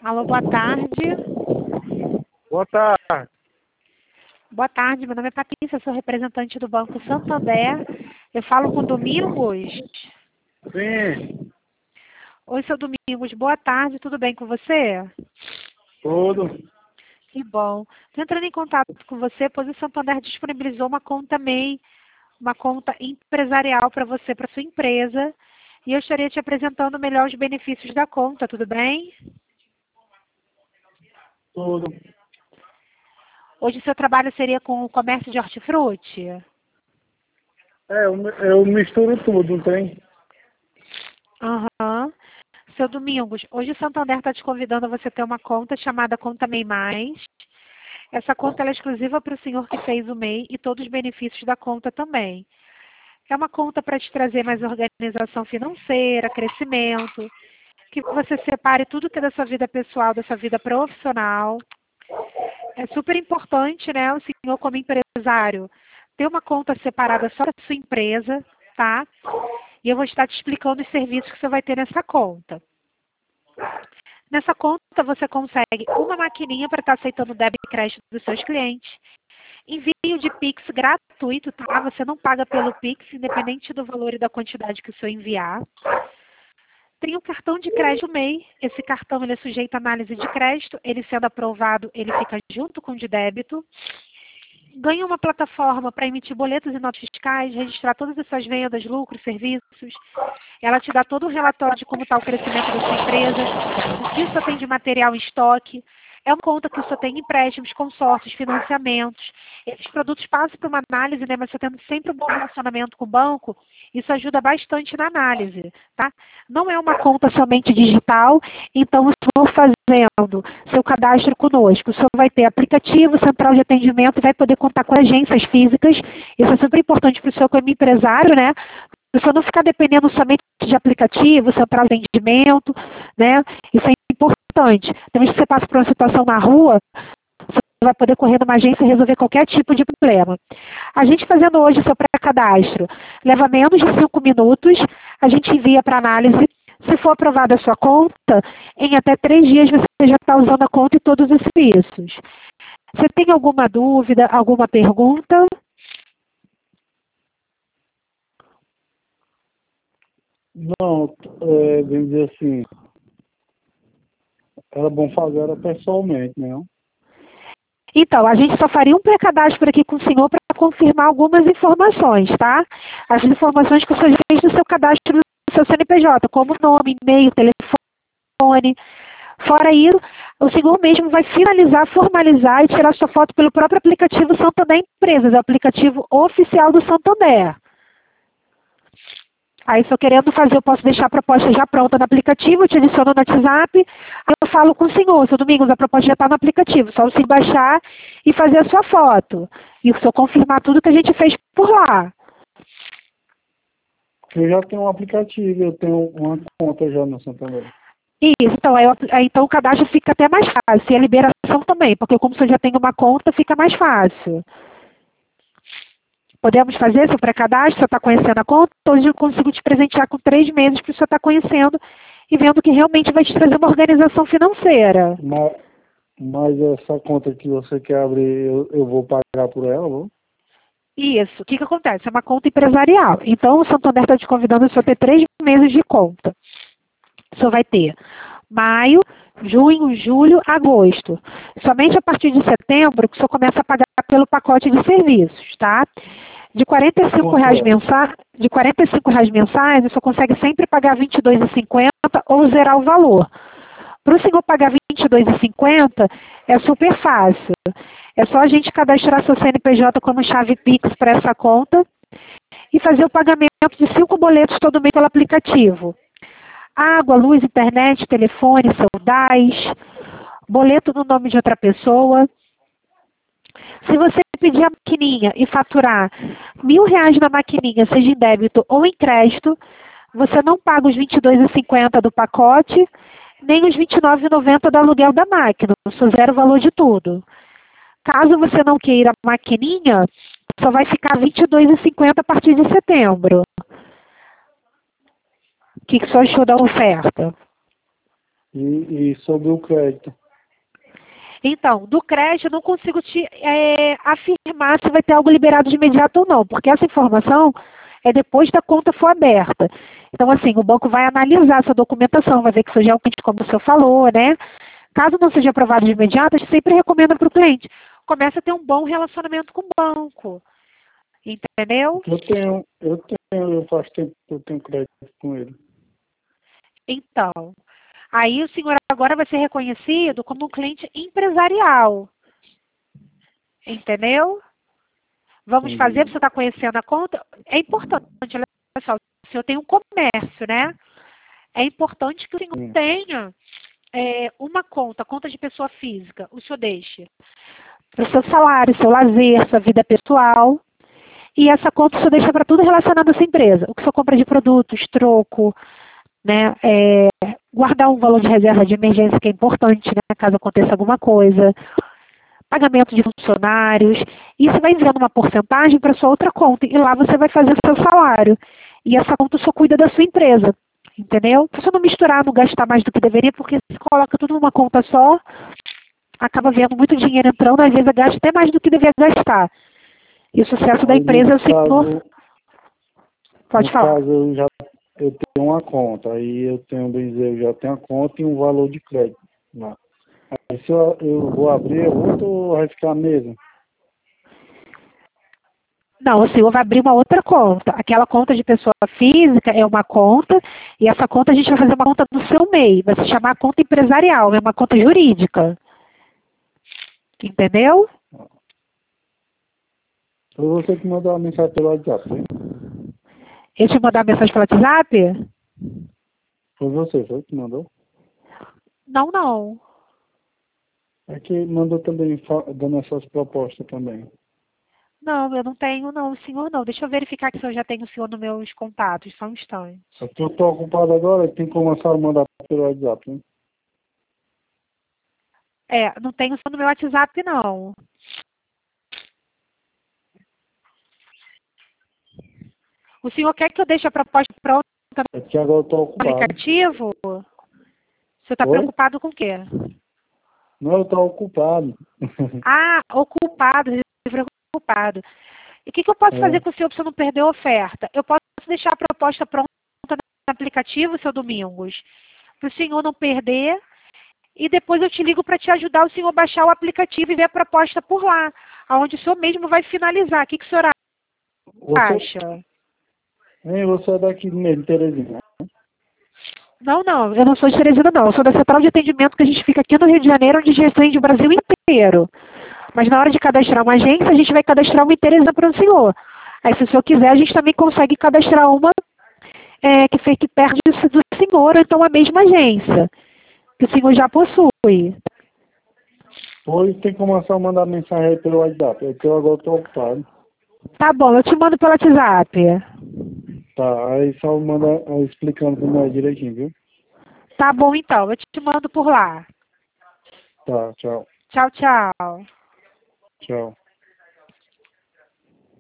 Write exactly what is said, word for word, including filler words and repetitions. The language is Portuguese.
Alô, boa tarde. Boa tarde. Boa tarde, meu nome é Patrícia, sou representante do Banco Santander. Eu falo com Domingos. Sim, Oi, seu Domingos, boa tarde, tudo bem com você? tudo. Que bom. Estou entrando em contato com você, pois o Santander disponibilizou uma conta M E I, uma conta empresarial para você, para sua empresa. E eu estaria te apresentando melhor os benefícios da conta, tudo bem? Tudo. Hoje o seu trabalho seria com o comércio de hortifruti? É, eu, eu misturo tudo, não tem? Aham. Seu Domingos, hoje o Santander está te convidando a você ter uma conta chamada Conta M E I Mais. Essa conta ela é exclusiva para o senhor que fez o M E I e todos os benefícios da conta também. É uma conta para te trazer mais organização financeira, crescimento, que você separe tudo que é da sua vida pessoal, da sua vida profissional. É super importante, né, o senhor como empresário, ter uma conta separada só para sua empresa, tá? E eu vou estar te explicando os serviços que você vai ter nessa conta. Nessa conta você consegue uma maquininha para estar aceitando débito e crédito dos seus clientes. Envio de Pix gratuito, tá? Você não paga pelo Pix, independente do valor e da quantidade que o senhor enviar. Tem o cartão de crédito M E I. Esse cartão ele é sujeito à análise de crédito. Ele sendo aprovado, ele fica junto com o de débito. Ganha uma plataforma para emitir boletos e notas fiscais, registrar todas as suas vendas, lucros, serviços. Ela te dá todo o relatório de como está o crescimento da sua empresa, o que o senhor tem de material em estoque. É uma conta que o senhor tem empréstimos, consórcios, financiamentos. Esses produtos passam por uma análise, né, mas você tendo sempre um bom relacionamento com o banco, isso ajuda bastante na análise, tá? Não é uma conta somente digital, então o senhor fazendo seu cadastro conosco, o senhor vai ter aplicativo, central de atendimento, vai poder contar com agências físicas. Isso é super importante para o senhor como empresário, né? O senhor não ficar dependendo somente de aplicativo, central de atendimento, né? Isso é importante. Também se você passa por uma situação na rua, você vai poder correr numa agência e resolver qualquer tipo de problema. A gente fazendo hoje o seu pré-cadastro leva menos de cinco minutos, a gente envia para análise. Se for aprovada a sua conta, em até três dias você já está usando a conta e todos os serviços. Você tem alguma dúvida, alguma pergunta? Não, é, vamos dizer assim, era bom fazer era pessoalmente, né? Não? Então, a gente só faria um pré-cadastro aqui com o senhor para confirmar algumas informações, tá? As informações que o senhor fez no seu cadastro do seu C N P J, como nome, e-mail, telefone. Fora isso, o senhor mesmo vai finalizar, formalizar e tirar sua foto pelo próprio aplicativo Santander Empresas, é o aplicativo oficial do Santander. Aí, se eu querendo fazer, eu posso deixar a proposta já pronta no aplicativo, eu te adiciono no WhatsApp, aí eu falo com o senhor, seu Domingos, a proposta já está no aplicativo, só você baixar e fazer a sua foto. E o senhor confirmar tudo que a gente fez por lá. Eu já tenho um aplicativo, eu tenho uma conta já no Santander. Isso, então, aí, aí, então o cadastro fica até mais fácil, e a liberação também, porque como você já tem uma conta, fica mais fácil. Podemos fazer seu pré-cadastro, o senhor está conhecendo a conta, hoje eu consigo te presentear com três meses para o senhor estar conhecendo e vendo que realmente vai te trazer uma organização financeira. Mas, mas essa conta que você quer abrir, eu, eu vou pagar por ela, vou? Isso. O que, que acontece? É uma conta empresarial. Então, o Santander está te convidando a senhor ter três meses de conta. O senhor vai ter maio, junho, julho, agosto. Somente a partir de setembro que o senhor começa a pagar pelo pacote de serviços, tá? De quarenta e cinco reais mensais, de quarenta e cinco reais mensais, o senhor consegue sempre pagar vinte e dois reais e cinquenta centavos ou zerar o valor. Para o senhor pagar vinte e dois reais e cinquenta centavos, é super fácil. É só a gente cadastrar seu C N P J como chave Pix para essa conta e fazer o pagamento de cinco boletos todo mês pelo aplicativo. Água, luz, internet, telefone, seu D A S, boleto no nome de outra pessoa. Se você pedir a maquininha e faturar mil reais na maquininha, seja em débito ou em crédito, você não paga os vinte e dois reais e cinquenta centavos do pacote, nem os vinte e nove reais e noventa centavos do aluguel da máquina, só zero o valor de tudo. Caso você não queira a maquininha, só vai ficar vinte e dois reais e cinquenta centavos a partir de setembro. O que, que você achou da oferta? E, e sobre o crédito? Então, do crédito eu não consigo te é, afirmar se vai ter algo liberado de imediato ou não, porque essa informação é depois da conta for aberta. Então, assim, o banco vai analisar essa documentação, vai ver que isso já é o cliente, como o senhor falou, né? Caso não seja aprovado de imediato, a gente sempre recomenda para o cliente. Comece a ter um bom relacionamento com o banco. Entendeu? Eu tenho, eu tenho, eu faço tempo que eu tenho crédito com ele. Então, aí o senhor agora vai ser reconhecido como um cliente empresarial. Entendeu? Vamos Entendi. fazer, você está conhecendo a conta. É importante, olha só, o senhor tem um comércio, né? É importante que o senhor Sim. tenha é, uma conta, conta de pessoa física, o senhor deixe para o seu salário, seu lazer, sua vida pessoal. E essa conta o senhor deixa para tudo relacionado à sua empresa. O que o senhor compra de produtos, troco, né? É, guardar um valor de reserva de emergência que é importante, né? Caso aconteça alguma coisa. Pagamento de funcionários. Isso vai enviando uma porcentagem para sua outra conta. E lá você vai fazer o seu salário. E essa conta só cuida da sua empresa. Entendeu? Para você não misturar, não gastar mais do que deveria, porque se coloca tudo numa conta só, acaba vendo muito dinheiro entrando, às vezes gasta até mais do que deveria gastar. E o sucesso da Aí, empresa é o no senhor. caso, Pode no falar. caso eu já eu tenho uma conta, aí eu tenho, bem dizer, eu já tenho a conta e um valor de crédito lá. Aí se eu, eu vou abrir outro ou vai ficar a mesma? Não, o senhor vai abrir uma outra conta. Aquela conta de pessoa física é uma conta, e essa conta a gente vai fazer uma conta do seu M E I. Vai se chamar conta empresarial, é uma conta jurídica. Entendeu? Foi você que mandou a mensagem pelo WhatsApp, hein? Eu te mandar mensagem pelo WhatsApp? Foi você, foi que mandou? Não, não. É que mandou também, fa- dando essas propostas também. Não, eu não tenho, não, o senhor não. Deixa eu verificar que se eu já tenho o senhor nos meus contatos, só um instante. Só que eu tô ocupado agora, tem como a senhora mandar pelo WhatsApp, né? É, não tenho o senhor no meu WhatsApp, não. O senhor quer que eu deixe a proposta pronta É que agora eu tô no ocupado. aplicativo? O senhor está Oi? preocupado com o quê? Não, eu tô ocupado. Ah, ocupado, preocupado. E o que, que eu posso fazer É. com o senhor para o senhor não perder a oferta? Eu posso deixar a proposta pronta no aplicativo, seu Domingos, para o senhor não perder, e depois eu te ligo para te ajudar o senhor a baixar o aplicativo e ver a proposta por lá, aonde o senhor mesmo vai finalizar. O que, que o senhor Você, acha? hein, você é daqui mesmo, Terezinha. Não, não, eu não sou de Teresina, não. Eu sou da central de atendimento que a gente fica aqui no Rio de Janeiro, onde a gente atende o Brasil inteiro. Mas na hora de cadastrar uma agência, a gente vai cadastrar uma em Teresina para o senhor. Aí, se o senhor quiser, a gente também consegue cadastrar uma é, que fique perto do senhor, ou então a mesma agência, que o senhor já possui. Pois tem como só mandar mensagem aí pelo WhatsApp, é que eu agora tô ocupado. Tá bom, eu te mando pelo WhatsApp. Tá, aí só manda aí explicando como é direitinho, viu? Tá bom, então, eu te mando por lá. Tá, tchau. Tchau, tchau. Tchau.